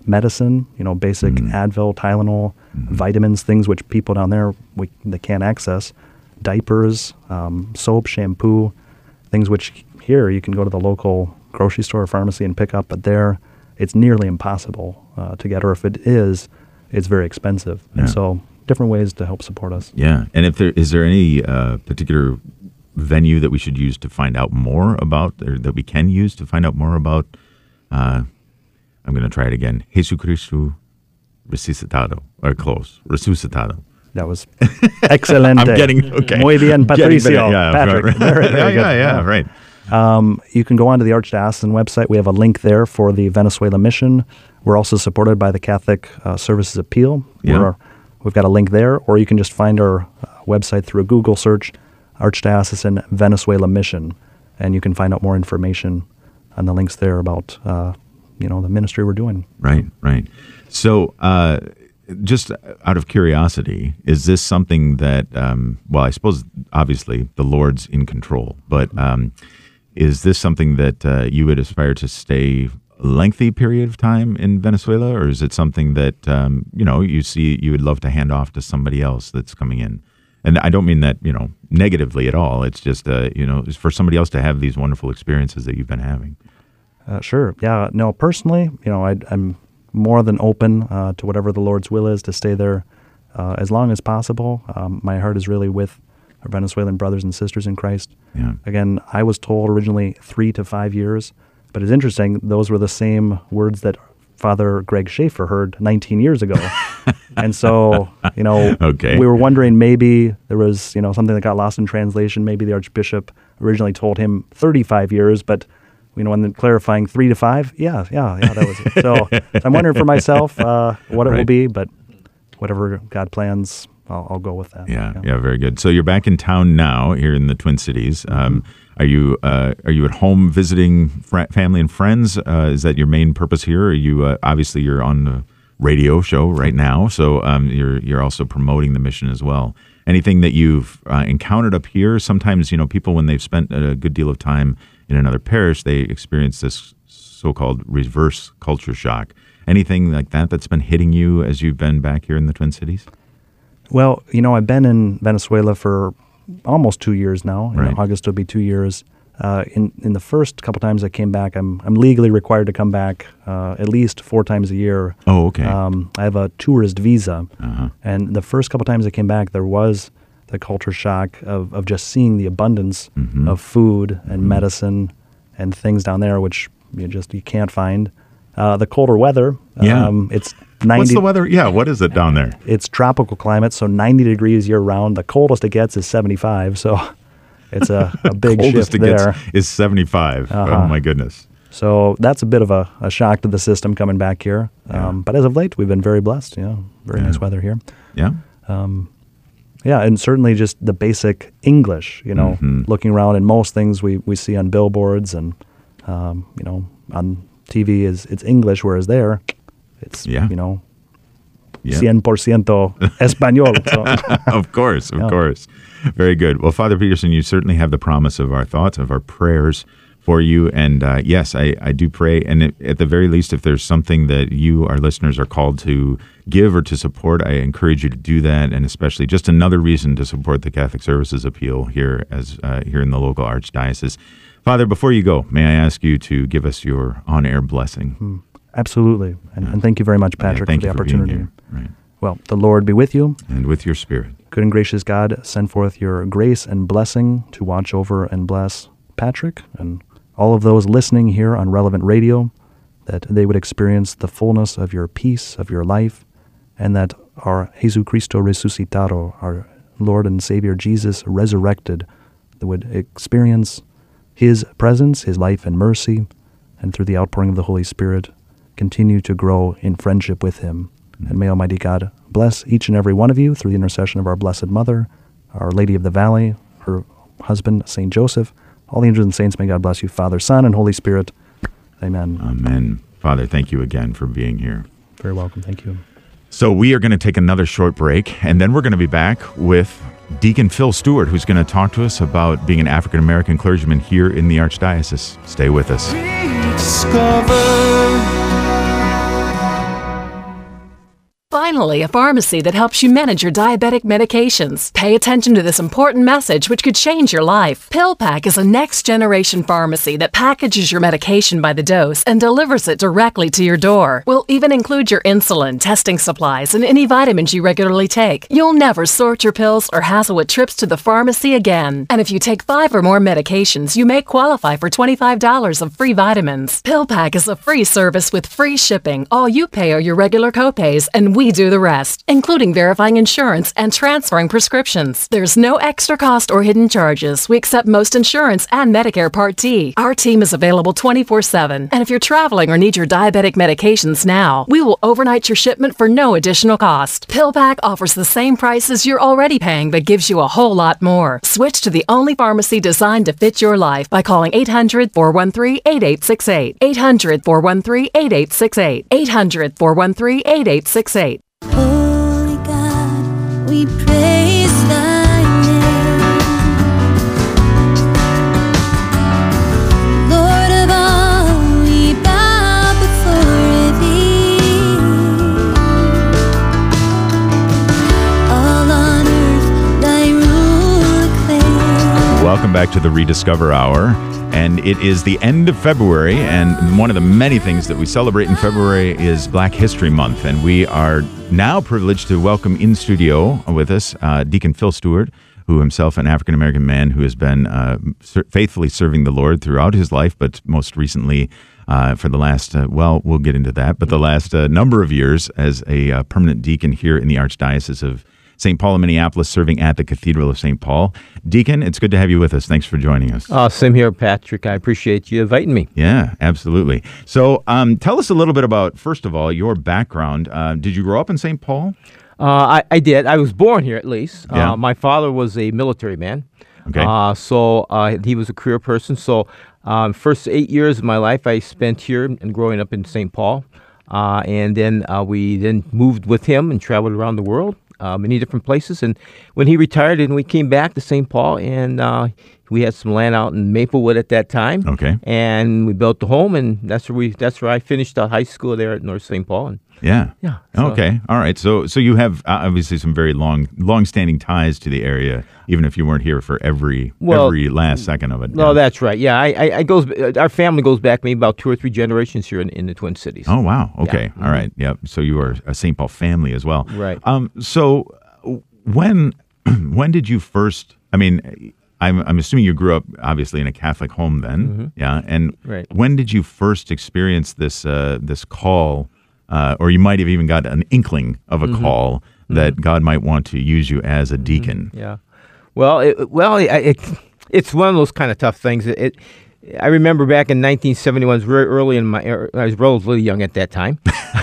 medicine, basic Advil, Tylenol, vitamins, things which people down there, they can't access, diapers, soap, shampoo, things which here you can go to the local grocery store or pharmacy and pick up, but there it's nearly impossible to get, or if it is, it's very expensive. Yeah. And so different ways to help support us. Yeah. And is there any particular venue that we should use to find out more about, or that we can use to find out more about, I'm going to try it again, Jesucristo resucitado, or close, resucitado. That was excelente. I'm getting, okay. Muy bien, Patricio. Yeah, Patrick. right. Very, very good. Yeah, right. You can go onto the Archdiocesan website. We have a link there for the Venezuela mission. We're also supported by the Catholic Services Appeal. Yeah. We've got a link there, or you can just find our website through a Google search, Archdiocesan Venezuela Mission, and you can find out more information on the links there about the ministry we're doing. Right. So, just out of curiosity, is this something that, I suppose obviously the Lord's in control, but is this something that you would aspire to stay a lengthy period of time in Venezuela, or is it something that, you would love to hand off to somebody else that's coming in? And I don't mean that, negatively at all. It's just, it's for somebody else to have these wonderful experiences that you've been having. Sure. Yeah. No, personally, I'm more than open to whatever the Lord's will is to stay there as long as possible. My heart is really with our Venezuelan brothers and sisters in Christ. Yeah. Again, I was told originally 3 to 5 years, but it's interesting. Those were the same words that Father Greg Schaefer heard 19 years ago. And so, Okay. we were wondering maybe there was, something that got lost in translation. Maybe the Archbishop originally told him 35 years, but when they're clarifying 3 to 5, yeah, that was it. So I'm wondering for myself what it will be, but whatever God plans, I'll go with that. Yeah, very good. So you're back in town now, here in the Twin Cities. Are you at home visiting family and friends? Is that your main purpose here? Are you obviously you're on the radio show right now, so you're also promoting the mission as well. Anything that you've encountered up here? Sometimes people, when they've spent a good deal of time in another parish, they experience this so-called reverse culture shock. Anything like that that's been hitting you as you've been back here in the Twin Cities? Well, I've been in Venezuela for almost 2 years now. Right. August will be 2 years. In the first couple times I came back, I'm legally required to come back at least 4 times a year. Oh, okay. I have a tourist visa, Uh-huh. and the first couple times I came back, there was the culture shock of just seeing the abundance of food and medicine and things down there, which you can't find. The colder weather, it's 90. What's the weather? Yeah, what is it down there? It's tropical climate, so 90 degrees year round. The coldest it gets is 75, so it's a big Coldest shift it there. gets is 75. Oh, my goodness. So that's a bit of a shock to the system coming back here. But as of late, we've been very blessed. Very nice weather here. Yeah. Yeah, and certainly just the basic English, looking around, and most things we see on billboards and, on TV it's English, whereas there it's, 100% Espanol. So. Of course. Very good. Well, Father Peterson, you certainly have the promise of our thoughts, of our prayers for you. And yes, I do pray. And at the very least, if there's something that you, our listeners, are called to give or to support, I encourage you to do that. And especially just another reason to support the Catholic Services Appeal here here in the local archdiocese. Father, before you go, may I ask you to give us your on-air blessing? Absolutely. And thank you very much, Patrick, for the opportunity. Being here. Right. Well, the Lord be with you. And with your spirit. Good and gracious God, send forth your grace and blessing to watch over and bless Patrick and all of those listening here on Relevant Radio, that they would experience the fullness of your peace, of your life, and that our Jesucristo resucitado, our Lord and Savior Jesus resurrected, that would experience His presence, His life and mercy, and through the outpouring of the Holy Spirit, continue to grow in friendship with Him. And may Almighty God bless each and every one of you through the intercession of our Blessed Mother, Our Lady of the Valley, her husband, St. Joseph, all the angels and saints. May God bless you, Father, Son, and Holy Spirit. Amen. Amen. Father, thank you again for being here. Very welcome. Thank you. So we are going to take another short break, and then we're going to be back with Deacon Phil Stewart, who's going to talk to us about being an African-American clergyman here in the Archdiocese. Stay with us. Rediscover Finally, a pharmacy that helps you manage your diabetic medications. Pay attention to this important message, which could change your life. PillPack is a next-generation pharmacy that packages your medication by the dose and delivers it directly to your door. We'll even include your insulin, testing supplies, and any vitamins you regularly take. You'll never sort your pills or hassle with trips to the pharmacy again. And if you take 5 or more medications, you may qualify for $25 of free vitamins. PillPack is a free service with free shipping. All you pay are your regular copays, and we do the rest, including verifying insurance and transferring prescriptions. There's no extra cost or hidden charges. We accept most insurance and Medicare Part D. Our team is available 24/7. And if you're traveling or need your diabetic medications now, we will overnight your shipment for no additional cost. PillPack offers the same prices you're already paying, but gives you a whole lot more. Switch to the only pharmacy designed to fit your life by calling 800-413-8868. 800-413-8868. 800-413-8868. Holy God, we praise thy name. Lord of all, we bow before thee. All on earth thy rule acclaim. Welcome back to the Rediscover Hour. And it is the end of February, and one of the many things that we celebrate in February is Black History Month. And we are now privileged to welcome in studio with us Deacon Phil Stewart, who himself an African-American man who has been faithfully serving the Lord throughout his life, but most recently for the last, we'll get into that, but the last number of years as a permanent deacon here in the Archdiocese of St. Paul in Minneapolis, serving at the Cathedral of St. Paul. Deacon, it's good to have you with us. Thanks for joining us. Same here, Patrick. I appreciate you inviting me. Yeah, absolutely. So tell us a little bit about, first of all, your background. Did you grow up in St. Paul? I did. I was born here, at least. Yeah. My father was a military man. Okay. So he was a career person. So first 8 years of my life I spent here and growing up in St. Paul. And then we then moved with him and traveled around the world. Many different places, and when he retired, and we came back to St. Paul, and we had some land out in Maplewood at that time. Okay, and we built the home, and that's where I finished high school there at North St. Paul. And yeah. So. Okay, all right. So you have obviously some very long-standing ties to the area, even if you weren't here for every last second of it. No, that's right. Yeah, our family goes back maybe about 2 or 3 generations here in the Twin Cities. Oh wow. Okay. Yeah. All right. Yep. So you are a St. Paul family as well. Right. So when did you first? I mean, I'm assuming you grew up obviously in a Catholic home then. Mm-hmm. Yeah. And right. When did you first experience this call? Or you might have even got an inkling of a call that God might want to use you as a deacon. Yeah. Well, it's one of those kind of tough things. I remember back in 1971, it was very early in I was relatively young at that time.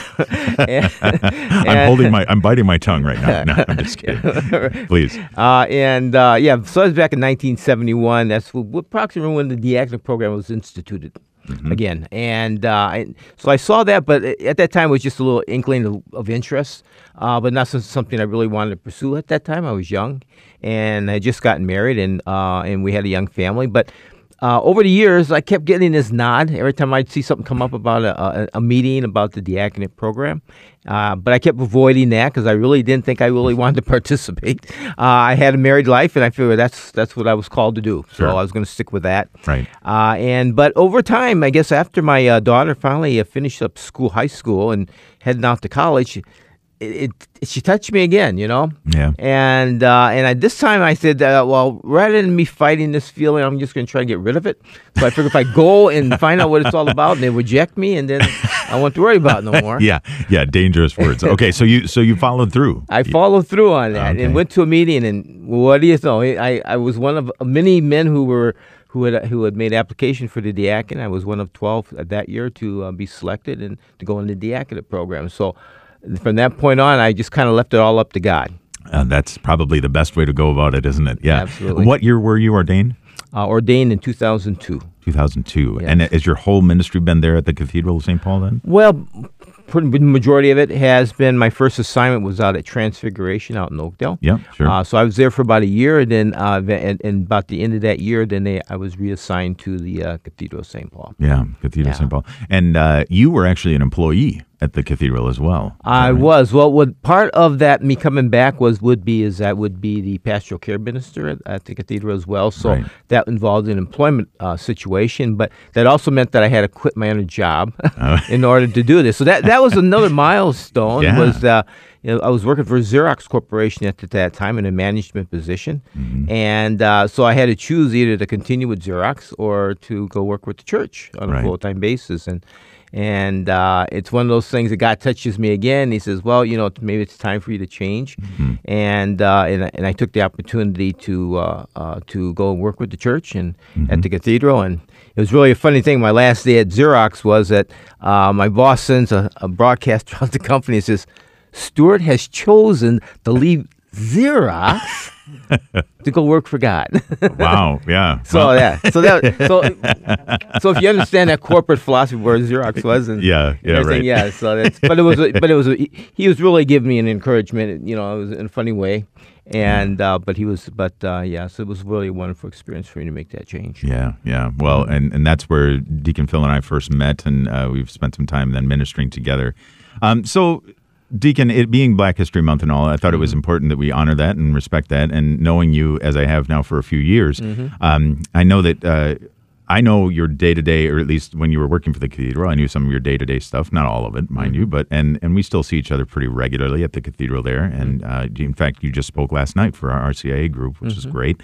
I'm biting my tongue right now. No, I'm just kidding. Please. So I was back in 1971. That's approximately when the diaconate program was instituted. Mm-hmm. Again, and so I saw that, but at that time it was just a little inkling of interest, but not something I really wanted to pursue at that time. I was young, and I had just gotten married, and we had a young family. But over the years, I kept getting this nod every time I'd see something come up about a meeting about the diaconate program. But I kept avoiding that because I really didn't think I really wanted to participate. I had a married life, and I figured that's what I was called to do. So Sure. I was going to stick with that. Right. But over time, I guess after my daughter finally finished up high school, and heading out to college, she touched me again, you know. Yeah. And this time I said, well, rather than me fighting this feeling, I'm just going to try and get rid of it. So I figured if I go and find out what it's all about, and they reject me, and then I won't worry about it no more. Yeah. Dangerous words. Okay, so you followed through. I followed through on that and went to a meeting, and what do you know? I was one of many men who had made application for the diaconate. I was one of 12 that year to be selected and to go in the diaconate program. So from that point on, I just kind of left it all up to God. That's probably the best way to go about it, isn't it? Yeah. Absolutely. What year were you ordained? Ordained in 2002. 2002. Yes. And has your whole ministry been there at the Cathedral of St. Paul then? Well, the majority of it has been. My first assignment was out at Transfiguration out in Oakdale. Yeah, sure. So I was there for about a year, and then and about the end of that year, I was reassigned to the Cathedral of St. Paul. Yeah, Cathedral of St. Paul. And you were actually an employee at the cathedral as well. I was. Well, what part of that me coming back would be the pastoral care minister at the cathedral as well. So Right. that involved an employment situation, but that also meant that I had to quit my other job in order to do this. So that was another milestone. Yeah. Was I was working for Xerox Corporation at that time in a management position, and so I had to choose either to continue with Xerox or to go work with the church on Right. a full-time basis. And it's one of those things that God touches me again. He says, "Well, maybe it's time for you to change." And I took the opportunity to go and work with the church and at the cathedral. And it was really a funny thing. My last day at Xerox was that my boss sends a broadcast throughout the company and says, "Stuart has chosen to leave Xerox to go work for God." Wow. Yeah. So so if you understand that corporate philosophy where Xerox was, and everything, right. yeah. So that's he was really giving me an encouragement. It was in a funny way, and so it was really a wonderful experience for me to make that change. Yeah, yeah. Well, and that's where Deacon Phil and I first met, and we've spent some time then ministering together. So, Deacon, it being Black History Month and all, I thought it was important that we honor that and respect that. And knowing you as I have now for a few years, I know that I know your day-to-day, or at least when you were working for the cathedral, I knew some of your day-to-day stuff, not all of it, mind you, but and we still see each other pretty regularly at the cathedral there. And in fact, you just spoke last night for our RCIA group, which is great.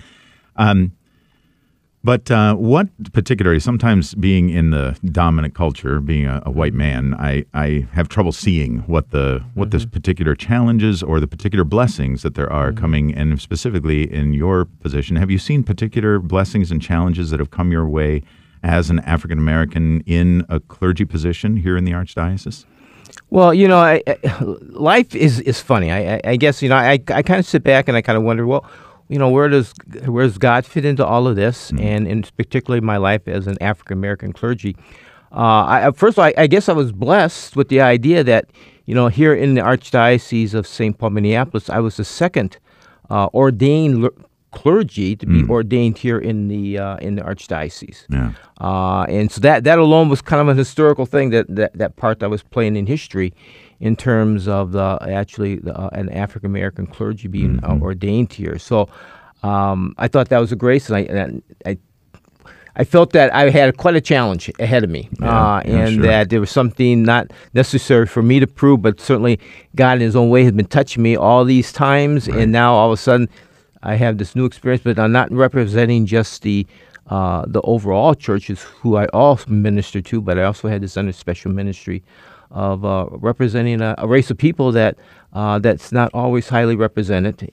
But what particularly, sometimes being in the dominant culture, being a white man, I have trouble seeing what the particular challenges or the particular blessings that there are coming, and specifically in your position. Have you seen particular blessings and challenges that have come your way as an African American in a clergy position here in the Archdiocese? Well, life is funny. I guess I kind of sit back and I kind of wonder, well, where does God fit into all of this, and in particularly my life as an African American clergy? First of all, I guess I was blessed with the idea that here in the Archdiocese of St. Paul, Minneapolis, I was the second ordained clergy to be ordained here in the Archdiocese. Yeah. And so that alone was kind of a historical thing, that part that was playing in history, in terms of an African American clergy being ordained here. So I thought that was a grace, and I felt that I had quite a challenge ahead of me, that there was something not necessary for me to prove, but certainly God in His own way has been touching me all these times, and now all of a sudden I have this new experience. But I'm not representing just the overall churches who I also minister to, but I also had this other special ministry of representing a race of people that's not always highly represented,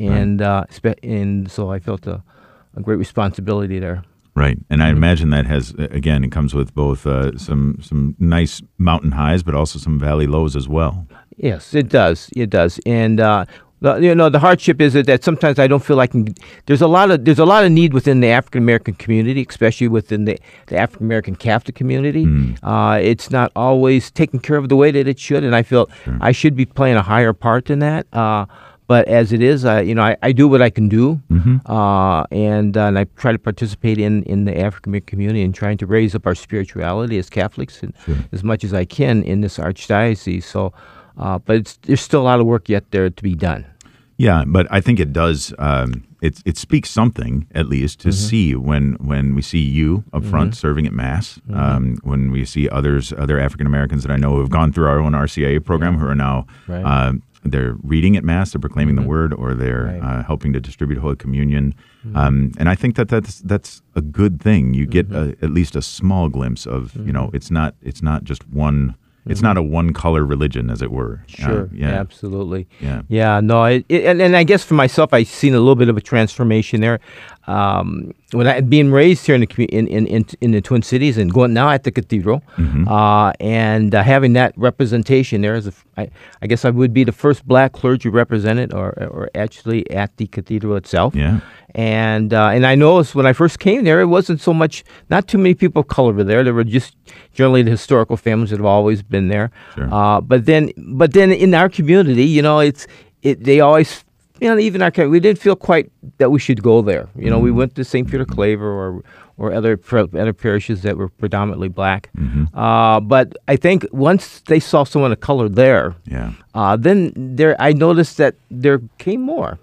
and so I felt a great responsibility there. Right, and I imagine that it comes with both some nice mountain highs, but also some valley lows as well. Yes, it does. It does, and the hardship is that sometimes I don't feel like there's a lot of need within the African American community, especially within the African American Catholic community. It's not always taken care of the way that it should, and I feel I should be playing a higher part in that. But as it is, I do what I can do, and I try to participate in the African American community and trying to raise up our spirituality as Catholics as much as I can in this archdiocese. So, but there's still a lot of work yet there to be done. Yeah, but I think it does. It speaks something, at least, to see when we see you up front serving at Mass, when we see other African Americans that I know who have gone through our own RCIA program who are now they're reading at Mass, they're proclaiming the Word, or they're helping to distribute Holy Communion. And I think that's a good thing. You get at least a small glimpse of it's not just one. It's not a one-color religion, as it were. Sure, absolutely. Yeah. No, and I guess for myself, I've seen a little bit of a transformation there. When I being raised here in the Twin Cities and going now at the cathedral, and having that representation there, I guess I would be the first black clergy represented, or actually at the cathedral itself. Yeah. And I noticed when I first came there, it wasn't so much, not too many people of color were there. There were just generally the historical families that have always been there. Sure. But then in our community, they always, even our, we didn't feel quite that we should go there. We went to St. Peter Claver or other parishes that were predominantly black. But I think once they saw someone of color there, then I noticed that there came more.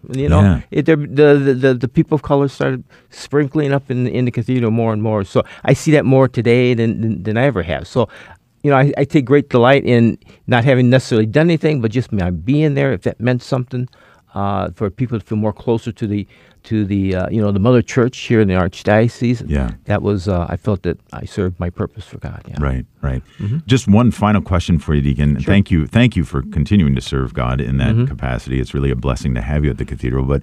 The people of color started sprinkling up in the cathedral more and more. So I see that more today than I ever have. So, I take great delight in not having necessarily done anything, but just my being there, if that meant something, for people to feel more closer to the the Mother Church here in the Archdiocese. That was I felt that I served my purpose for God. Right. Just one final question for you, Deacon. Sure. Thank you for continuing to serve God in that capacity. It's really a blessing to have you at the cathedral. But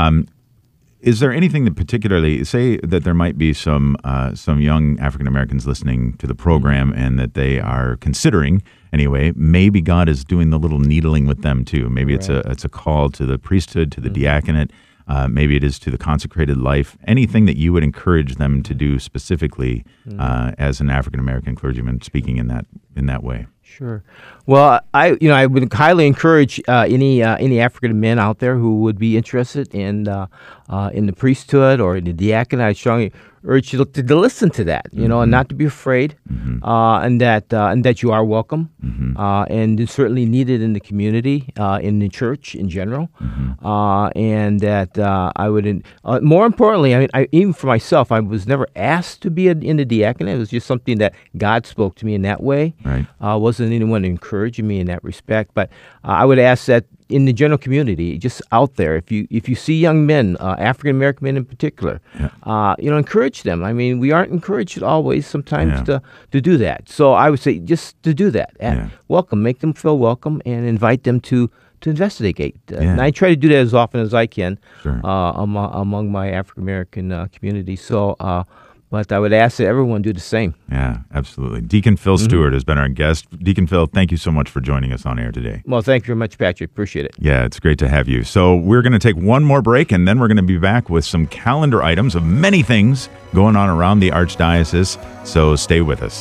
is there anything that particularly, say that there might be some young African Americans listening to the program and that they are considering, anyway, maybe God is doing the little needling with them too. Maybe it's a call to the priesthood, to the diaconate. Maybe it is to the consecrated life. Anything that you would encourage them to do specifically as an African American clergyman, speaking in that way. Sure. Well, I would highly encourage any African men out there who would be interested in the priesthood or in the diaconate. I strongly urge you to listen to that, and not to be afraid, and that you are welcome, and it's certainly needed in the community, in the church in general, and that I would. More importantly, even for myself, I was never asked to be in the diaconate. It was just something that God spoke to me in that way. Right. Wasn't anyone encouraging me in that respect, but I would ask that in the general community, just out there, if you see young men, African American men in particular, encourage them. I mean, we aren't encouraged always sometimes to do that. So I would say just to do that. Welcome, make them feel welcome, and invite them to investigate. And I try to do that as often as I can among my African American community. So. But I would ask that everyone do the same. Yeah, absolutely. Deacon Phil Stewart has been our guest. Deacon Phil, thank you so much for joining us on air today. Well, thank you very much, Patrick. Appreciate it. Yeah, it's great to have you. So we're going to take one more break, and then we're going to be back with some calendar items of many things going on around the Archdiocese. So stay with us.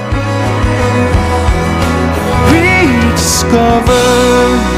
Rediscover.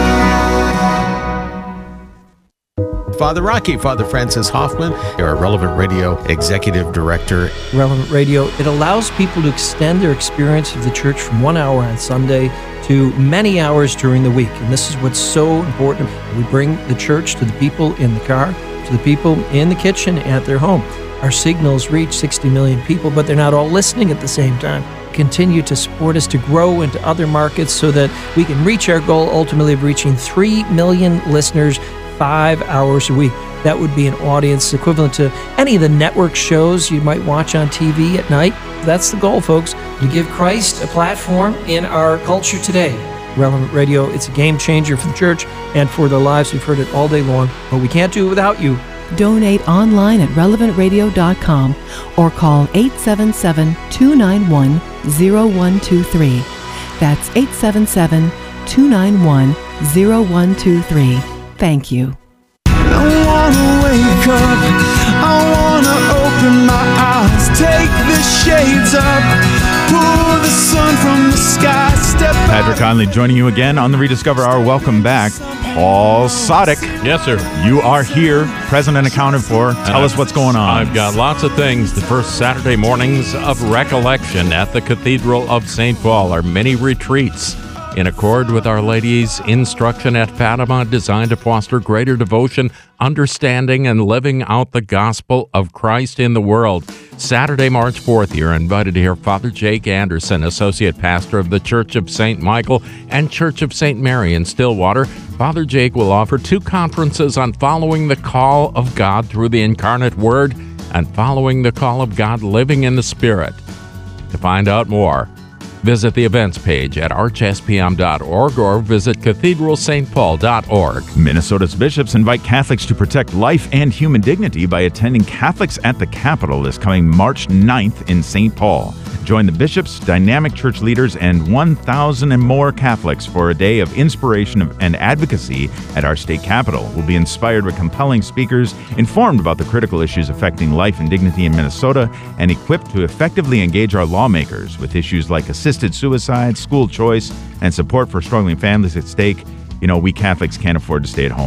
Father Rocky, Father Francis Hoffman, you're a Relevant Radio Executive Director. Relevant Radio, it allows people to extend their experience of the church from 1 hour on Sunday to many hours during the week. And this is what's so important. We bring the church to the people in the car, to the people in the kitchen, at their home. Our signals reach 60 million people, but they're not all listening at the same time. Continue to support us to grow into other markets so that we can reach our goal ultimately of reaching 3 million listeners 5 hours a week. That would be an audience equivalent to any of the network shows you might watch on TV at night. That's the goal, folks, to give Christ a platform in our culture today. Relevant Radio, it's a game changer for the church and for their lives. We've heard it all day long, but we can't do it without you. Donate online at relevantradio.com or call 877-291-0123. That's 877-291-0123. Thank you. I wanna wake up, I wanna open my eyes, take the shades up, pull the sun from the sky, step Patrick Conley joining you again on the Rediscover Hour. Welcome back. Paul Sadek. Yes, sir. You are here, present and accounted for. Tell us what's going on. I've got lots of things. The first Saturday mornings of recollection at the Cathedral of St. Paul are many retreats in accord with Our Lady's instruction at Fatima, designed to foster greater devotion, understanding, and living out the gospel of Christ in the world. Saturday, March 4th, you're invited to hear Father Jake Anderson, Associate Pastor of the Church of St. Michael and Church of St. Mary in Stillwater. Father Jake will offer 2 conferences on following the call of God through the incarnate Word and following the call of God living in the Spirit. To find out more, visit the events page at archspm.org or visit cathedralstpaul.org. Minnesota's bishops invite Catholics to protect life and human dignity by attending Catholics at the Capitol this coming March 9th in St. Paul. Join the bishops, dynamic church leaders, and 1,000 and more Catholics for a day of inspiration and advocacy at our state capitol. We'll be inspired with compelling speakers, informed about the critical issues affecting life and dignity in Minnesota, and equipped to effectively engage our lawmakers with issues like assisted suicide, school choice, and support for struggling families at stake. You know, we Catholics can't afford to stay at home.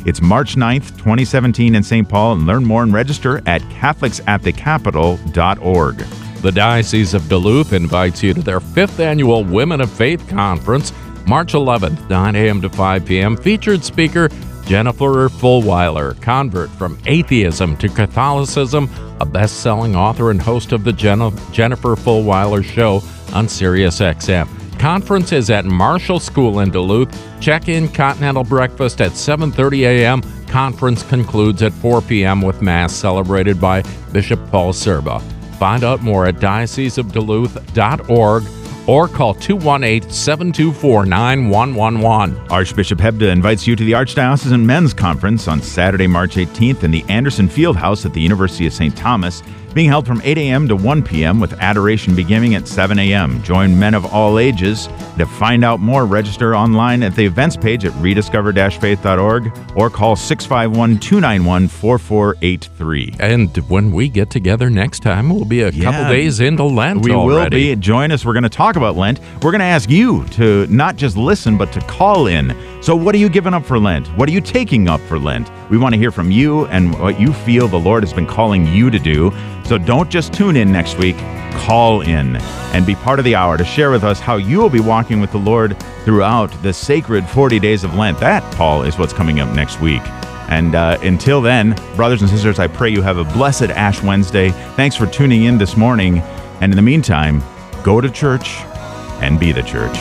It's March 9th, 2017 in St. Paul, and learn more and register at catholicsatthecapital.org. The Diocese of Duluth invites you to their 5th annual Women of Faith Conference, March 11th, 9 a.m. to 5 p.m. Featured speaker, Jennifer Fulwiler, convert from atheism to Catholicism, a best-selling author and host of the Jennifer Fulwiler Show on SiriusXM. Conference is at Marshall School in Duluth. Check-in continental breakfast at 7:30 a.m. Conference concludes at 4 p.m. with Mass celebrated by Bishop Paul Serba. Find out more at dioceseofduluth.org or call 218-724-9111. Archbishop Hebda invites you to the Archdiocesan Men's Conference on Saturday, March 18th in the Anderson Fieldhouse at the University of St. Thomas, being held from 8 a.m. to 1 p.m. with adoration beginning at 7 a.m. Join men of all ages. To find out more, register online at the events page at rediscover-faith.org or call 651-291-4483. And when we get together next time, we'll be a couple days into Lent we already. will be. Join us. We're going to talk about Lent. We're going to ask you to not just listen, but to call in. So what are you giving up for Lent? What are you taking up for Lent? We want to hear from you and what you feel the Lord has been calling you to do. So don't just tune in next week. Call in and be part of the hour to share with us how you will be walking with the Lord throughout the sacred 40 days of Lent. That, Paul, is what's coming up next week. And until then, brothers and sisters, I pray you have a blessed Ash Wednesday. Thanks for tuning in this morning. And in the meantime, go to church and be the church.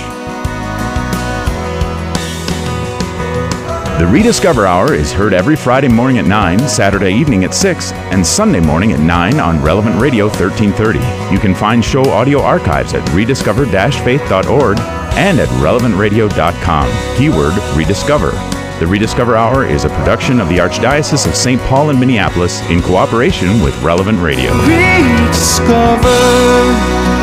The Rediscover Hour is heard every Friday morning at 9, Saturday evening at 6, and Sunday morning at 9 on Relevant Radio 1330. You can find show audio archives at rediscover-faith.org and at relevantradio.com. Keyword Rediscover. The Rediscover Hour is a production of the Archdiocese of St. Paul and Minneapolis in cooperation with Relevant Radio. Rediscover.